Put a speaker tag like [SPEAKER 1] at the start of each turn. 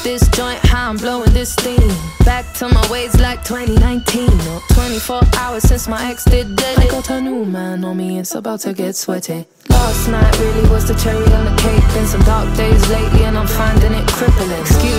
[SPEAKER 1] this joint, how I'm blowing this steam. Back to my ways like 2019. 24 hours since my ex did dead. I got a new man on me, it's about to get sweaty. Last night really was the cherry on the cake. Been some dark days lately and I'm finding it crippling. Excuse